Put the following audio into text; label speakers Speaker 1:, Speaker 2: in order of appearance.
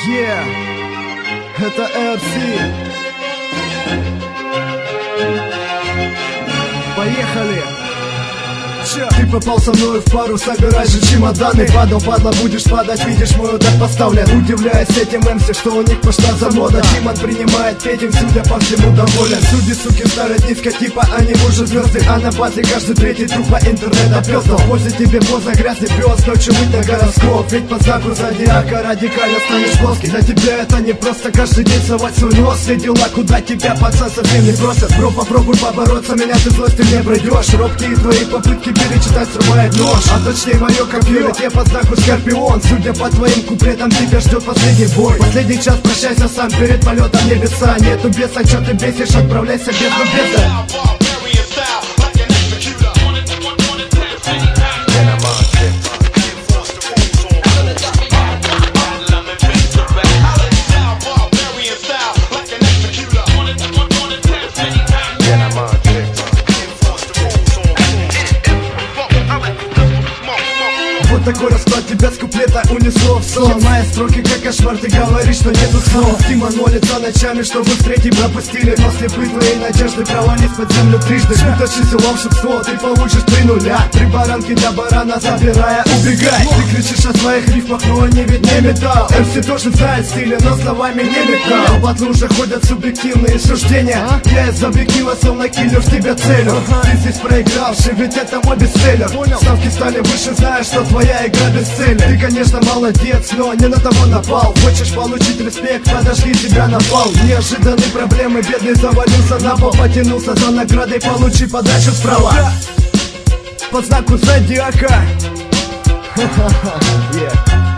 Speaker 1: Yeah, это RC. Поехали. Ты попал со мной в пару, собирай же чемоданы. Падал, падла, будешь падать, видишь, мой удар поставлен. Удивляюсь этим МС, что у них пошла за мода. Тимон принимает петинг, судя по всему доволен. Судьи, суки, ставят низко, типа они уже звезды. А на базе каждый третий трупа интернета пёздал. Возле тебе поздно, грязный пёс, ночью быть на гороскоп. Ведь по знаку зодиака радикально станешь плоский. Для тебя это не просто каждый день совать свой нос. Все дела, куда тебя пацан совсем не просят. Бро, попробуй побороться, меня ты злость, ты не пройдешь. Робкие твои попытки перечитать срывает нож. А точнее мое копье, тебе по знаку Скорпион. Судя по твоим куплетам, тебя ждет последний бой. Последний час прощайся сам перед полетом небеса. Нету беса, чё ты бесишь, отправляйся без беса. Вот такой расклад тебя с куплета унесло в сон. Мои строки как кошмар, ты говоришь, что нету слов. Тима молится ночами, чтобы встретить пропустили. Но слепы твои надежды провались под землю трижды. Уточнись волшебство, ты получишь 3 нуля. 3 баранки для барана, забирая, убегай. Ты кричишь о своих рифмах, но они ведь не металл. МС тоже знает стили, но словами не металл. В батлы уже ходят субъективные суждения. Я из объектива, словно киллер, в тебя целю. Ты здесь проигравший, ведь это мой бестселлер. Ставки стали выше, знаешь, что твоя игра без цели. Ты, конечно, молодец, но не на того напал. Хочешь получить респект, подожди, тебя напал. Неожиданные проблемы, бедный завалился на пол. Потянулся за наградой, получи подачу справа. По знаку зодиака. Yeah.